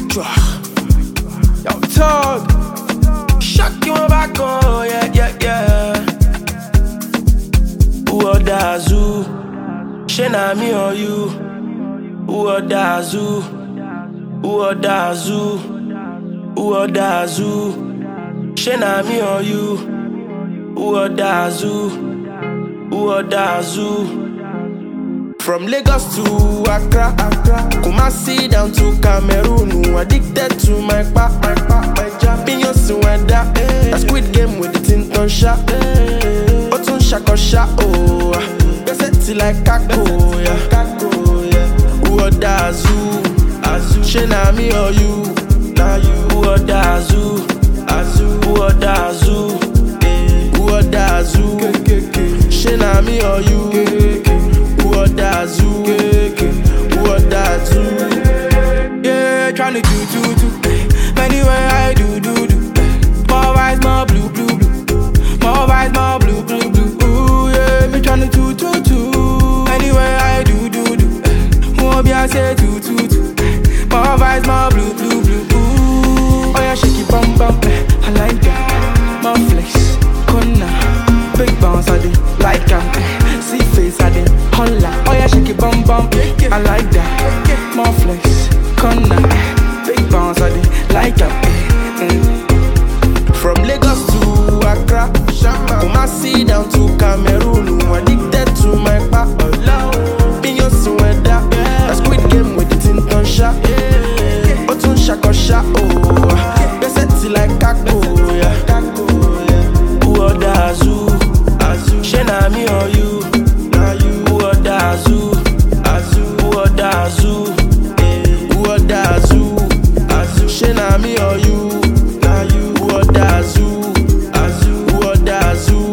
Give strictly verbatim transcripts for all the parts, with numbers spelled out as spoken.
Yo, talk. Shock you back, oh, yeah, yeah, yeah. Who are that zoo? Shena me or you? Who are that zoo? Who are that zoo? Who are that zoo? Shena me or you? Who are that zoo? Who are that zoo? From Lagos to Accra, Accra, Kumasi down to Cameroon. Addicted to my pa, my pa, my jam. Opinions weather, a Squid Game with the Tinton shot. Otun shako shot, oh. Guess it like kako, yeah. Who are that zoo? Azu, Shena me or you? Now you. Who are that zoo? Azu, who are that zoo? Who are that zoo? Shena me or you? Who are that zoo? Who are that zoo? Yeah, tryna do do do. Anyway, I do do do. More vibes, more blue blue blue. More vibes, more blue blue blue. Ooh yeah, me tryna do do do. Anyway, I do do do. More be I say do do do. More vibes, more blue blue blue. Ooh, oh yeah, shake it bum bum. I like that. More flex, corner, big bounce I do like that. See face I do. Holla, oh yeah, shake it bum bum. I like that. More flex, corner, big bounce I do like that. Mm. From Lagos to Accra, Kumasi down to Cameroon. Addicted to my pa, opinions weather, a Squid Game with the Tinton shot. Otun shako shot, oh. Guess it's like kako, yeah. Who are that zoo? Shena me or you? Who are that zoo? Who are that zoo? Who are that zoo? Shena me or you? Who are that zoo? Who are that zoo?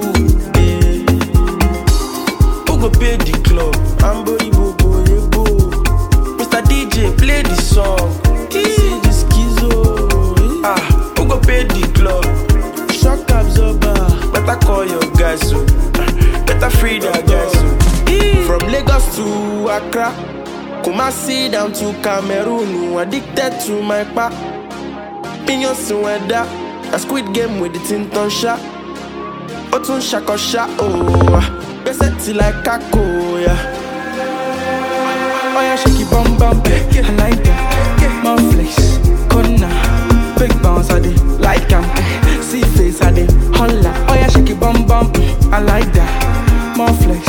Who go pay the club? Ambori bobo yebo. Mister D J play the song. See the schizo. Ah, who go pay the club? Shock absorber. Better call your guys so. Better free that guys so. From Lagos to Accra, Kumasi down to Cameroon. Addicted to my pa. Opinions weather, a Squid Game with the Tinton shot. Otun shako shot, oh. Guess it's like kako, yeah. Oh yeah, shake it bum bum. I like that. More flex, corner, big bounce I do like that. See face I do. Holla, oh yeah, shake it bum bum. I like that. More flex.